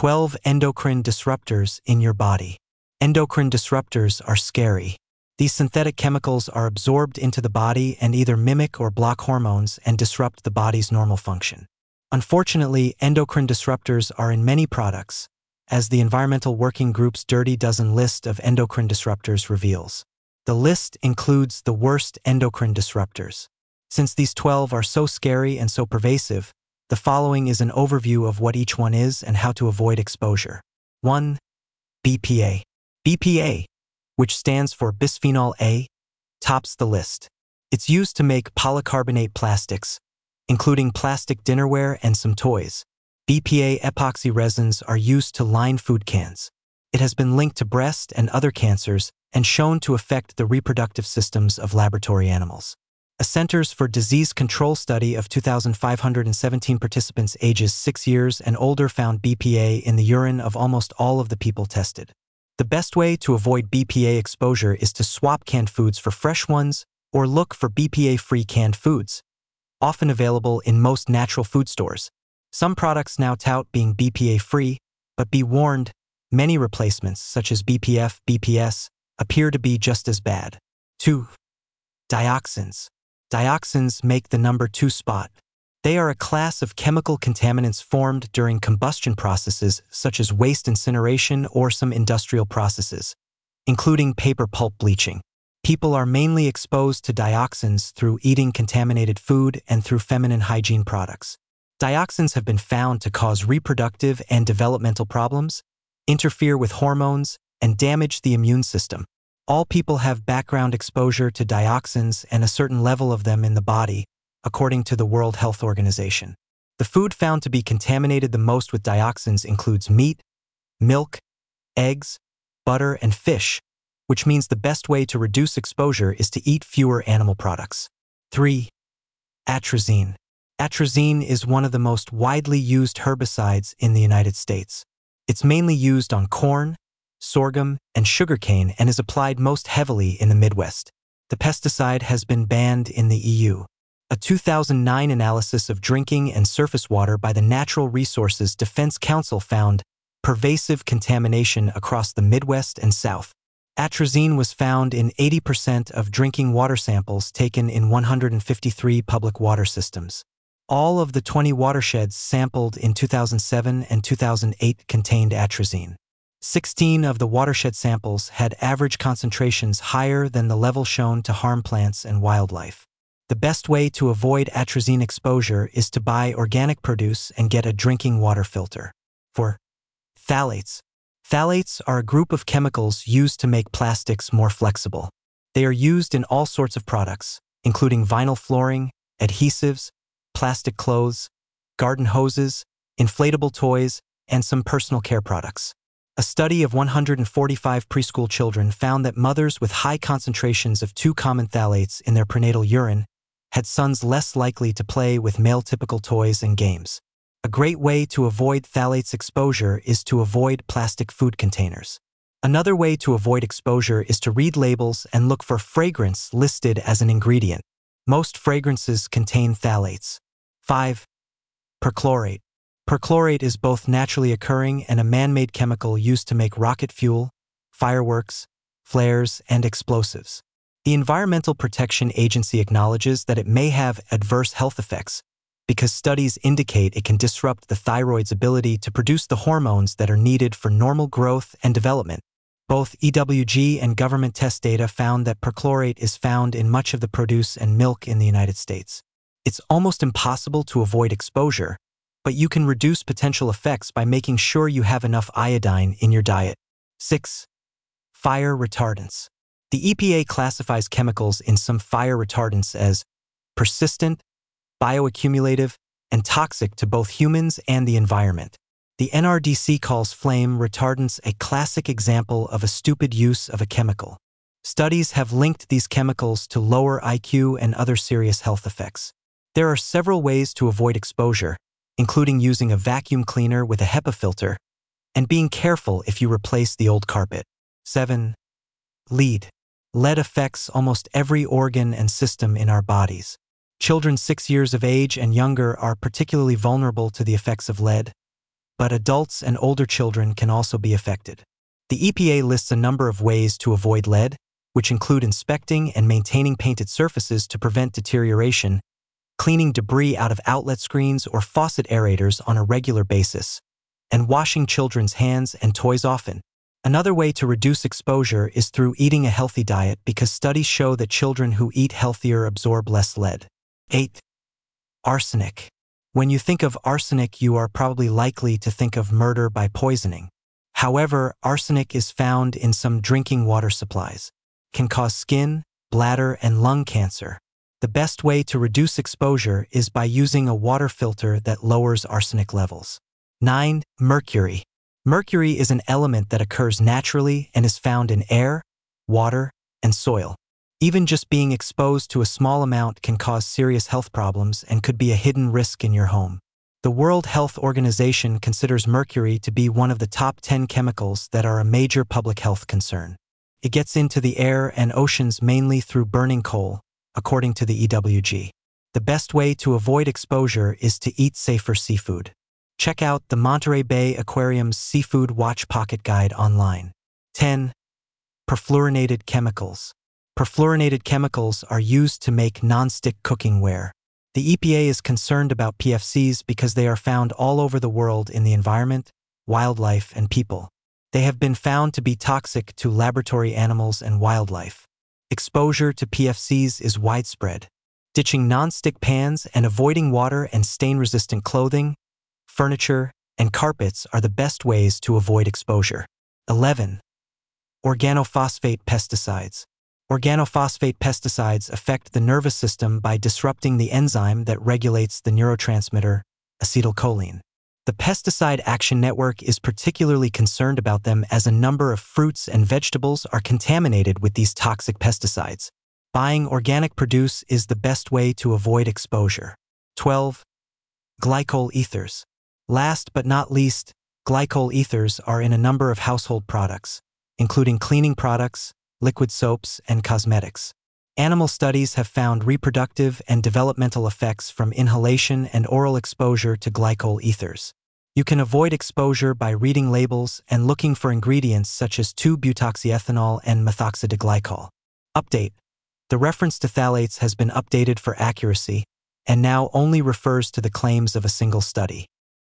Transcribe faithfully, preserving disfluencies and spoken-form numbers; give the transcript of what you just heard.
twelve endocrine disruptors in your body. Endocrine disruptors are scary. These synthetic chemicals are absorbed into the body and either mimic or block hormones and disrupt the body's normal function. Unfortunately, endocrine disruptors are in many products, as the Environmental Working Group's Dirty Dozen list of endocrine disruptors reveals. The list includes the worst endocrine disruptors. Since these twelve are so scary and so pervasive, the following is an overview of what each one is and how to avoid exposure. one. B P A. B P A, which stands for bisphenol A, tops the list. It's used to make polycarbonate plastics, including plastic dinnerware and some toys. B P A epoxy resins are used to line food cans. It has been linked to breast and other cancers and shown to affect the reproductive systems of laboratory animals. A Centers for Disease Control study of two thousand five hundred seventeen participants ages six years and older found B P A in the urine of almost all of the people tested. The best way to avoid B P A exposure is to swap canned foods for fresh ones or look for B P A-free canned foods, often available in most natural food stores. Some products now tout being B P A-free, but be warned, many replacements, such as B P F, B P S, appear to be just as bad. two. Dioxins. Dioxins make the number two spot. They are a class of chemical contaminants formed during combustion processes such as waste incineration or some industrial processes, including paper pulp bleaching. People are mainly exposed to dioxins through eating contaminated food and through feminine hygiene products. Dioxins have been found to cause reproductive and developmental problems, interfere with hormones, and damage the immune system. All people have background exposure to dioxins and a certain level of them in the body, according to the World Health Organization. The food found to be contaminated the most with dioxins includes meat, milk, eggs, butter, and fish, which means the best way to reduce exposure is to eat fewer animal products. three. Atrazine. Atrazine is one of the most widely used herbicides in the United States. It's mainly used on corn, sorghum, and sugarcane and is applied most heavily in the Midwest. The pesticide has been banned in the E U. A two thousand nine analysis of drinking and surface water by the Natural Resources Defense Council found pervasive contamination across the Midwest and South. Atrazine was found in eighty percent of drinking water samples taken in one hundred fifty-three public water systems. All of the twenty watersheds sampled in two thousand seven and two thousand eight contained atrazine. sixteen of the watershed samples had average concentrations higher than the level shown to harm plants and wildlife. The best way to avoid atrazine exposure is to buy organic produce and get a drinking water filter. four. Phthalates. Phthalates are a group of chemicals used to make plastics more flexible. They are used in all sorts of products, including vinyl flooring, adhesives, plastic clothes, garden hoses, inflatable toys, and some personal care products. A study of one hundred forty-five preschool children found that mothers with high concentrations of two common phthalates in their prenatal urine had sons less likely to play with male-typical toys and games. A great way to avoid phthalates exposure is to avoid plastic food containers. Another way to avoid exposure is to read labels and look for fragrance listed as an ingredient. Most fragrances contain phthalates. five. Perchlorate. Perchlorate is both naturally occurring and a man-made chemical used to make rocket fuel, fireworks, flares, and explosives. The Environmental Protection Agency acknowledges that it may have adverse health effects because studies indicate it can disrupt the thyroid's ability to produce the hormones that are needed for normal growth and development. Both E W G and government test data found that perchlorate is found in much of the produce and milk in the United States. It's almost impossible to avoid exposure, but you can reduce potential effects by making sure you have enough iodine in your diet. six. Fire retardants. The E P A classifies chemicals in some fire retardants as persistent, bioaccumulative, and toxic to both humans and the environment. The N R D C calls flame retardants a classic example of a stupid use of a chemical. Studies have linked these chemicals to lower I Q and other serious health effects. There are several ways to avoid exposure, including using a vacuum cleaner with a HEPA filter, and being careful if you replace the old carpet. seven. Lead. Lead affects almost every organ and system in our bodies. Children six years of age and younger are particularly vulnerable to the effects of lead. but adults and older children can also be affected. The E P A lists a number of ways to avoid lead, which include inspecting and maintaining painted surfaces to prevent deterioration, cleaning debris out of outlet screens or faucet aerators on a regular basis, and washing children's hands and toys often. Another way to reduce exposure is through eating a healthy diet because studies show that children who eat healthier absorb less lead. eight. Arsenic. When you think of arsenic, you are probably likely to think of murder by poisoning. However, arsenic is found in some drinking water supplies, can cause skin, bladder, and lung cancer. The best way to reduce exposure is by using a water filter that lowers arsenic levels. nine. Mercury. Mercury is an element that occurs naturally and is found in air, water, and soil. Even just being exposed to a small amount can cause serious health problems and could be a hidden risk in your home. The World Health Organization considers mercury to be one of the top ten chemicals that are a major public health concern. It gets into the air and oceans mainly through burning coal, according to the E W G. The best way to avoid exposure is to eat safer seafood. Check out the Monterey Bay Aquarium's Seafood Watch Pocket Guide online. ten. Perfluorinated chemicals. Perfluorinated chemicals are used to make non-stick cooking ware. The E P A is concerned about P F Cs because they are found all over the world in the environment, wildlife, and people. They have been found to be toxic to laboratory animals and wildlife. Exposure to P F Cs is widespread. Ditching non-stick pans and avoiding water and stain-resistant clothing, furniture, and carpets are the best ways to avoid exposure. eleven. Organophosphate pesticides. Organophosphate pesticides affect the nervous system by disrupting the enzyme that regulates the neurotransmitter, acetylcholine. The Pesticide Action Network is particularly concerned about them as a number of fruits and vegetables are contaminated with these toxic pesticides. Buying organic produce is the best way to avoid exposure. twelve. Glycol ethers. Last but not least, glycol ethers are in a number of household products, including cleaning products, liquid soaps, and cosmetics. Animal studies have found reproductive and developmental effects from inhalation and oral exposure to glycol ethers. You can avoid exposure by reading labels and looking for ingredients such as two butoxyethanol and methoxydiglycol. Update. The reference to phthalates has been updated for accuracy and now only refers to the claims of a single study.